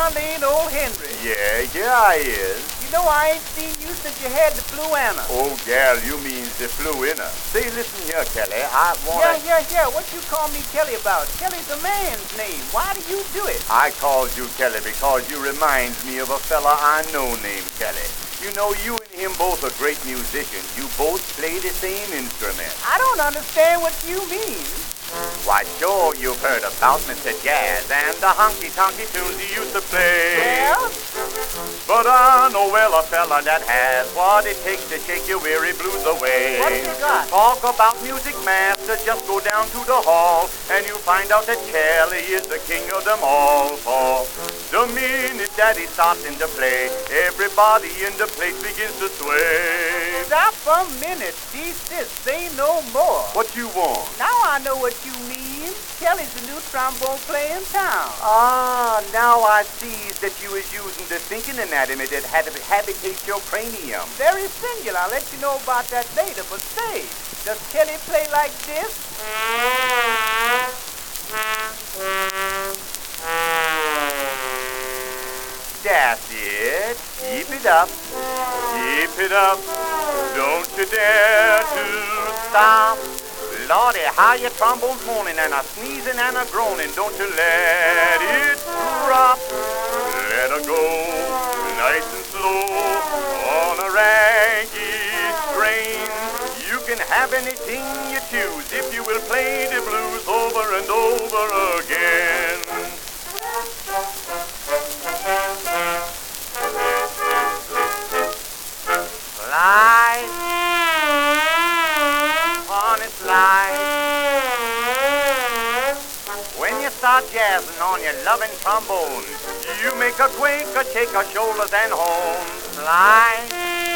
around ain't old Henry. Yeah, here I is. You know I ain't seen you since you had the flu Anna. Oh, gal, you mean the flu in her. Say, listen here, Kelly, I wanna... Yeah. What you call me Kelly about? Kelly's a man's name. Why do you do it? I called you Kelly because you reminds me of a fella I know named Kelly. You know, you and him both are great musicians. You both play the same instrument. I don't understand what you mean. Why, sure, you've heard about Mr. Jazz and the honky-tonky tunes he used to play. Yeah? But I know well a fella that has what it takes to shake your weary blues away. What you got? Talk about music master, just go down to the hall and you'll find out that Kelly is the king of them all. For the minute that he starts into play, everybody in the place begins to sway. Stop a minute. This, say no more. What you want? Now I know what you mean. Kelly's the new trombone player in town. Ah, now I see that you is using the thinking anatomy that habitates your cranium. Very singular. I'll let you know about that later. But say, does Kelly play like this? That's it. Keep it up. Keep it up. Don't you dare to stop. Lordy, how your trombone's moaning and a sneezing and a groaning. Don't you let it drop. Let her go nice and slow on a raggy strain. You can have anything you choose if you will play the blues over and over again. Slide, honey, slide. When you start jazzing on your loving trombone, you make her quake, her shake her shoulders and home. Slide,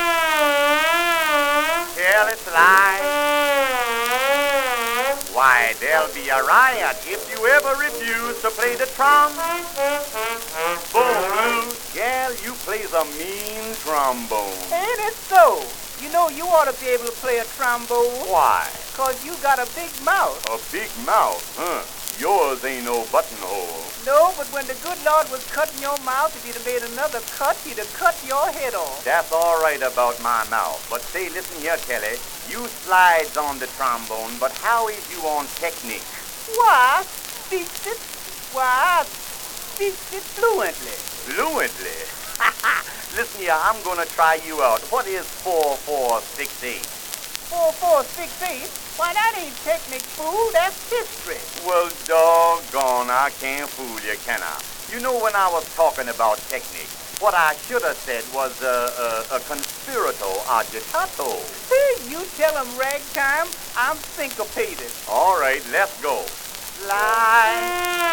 Kelly, slide. Why, there'll be a riot if you ever refuse to play the trombone blues. Gal, you plays a mean trombone. Ain't it so? You know you ought to be able to play a trombone. Why? 'Cause you got a big mouth. A big mouth, huh? Yours ain't no buttonhole. No, but when the good Lord was cutting your mouth, if he'd have made another cut, he'd have cut your head off. That's all right about my mouth. But say, listen here, Kelly. You slides on the trombone, but how is you on technique? Why, speaks it? Why, speaks it fluently. Fluently? Listen here, I'm gonna try you out. What is 4-4-6-8? 4-4-6-8? Why, that ain't technique, fool. That's history. Well, doggone, I can't fool you, can I? You know, when I was talking about technique, what I should have said was a conspirato agitato. You tell him ragtime, I'm syncopated. All right, let's go. Slide,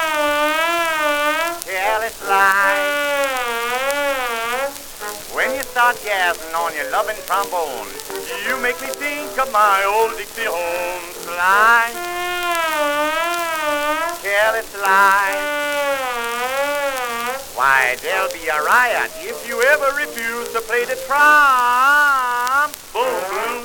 Kelly, slide. When you start jazzing on your loving trombone, you make me think of my old Dixie home. Slide, Kelly, slide. Why, there'll be a riot if you ever refuse to play the trombone blues.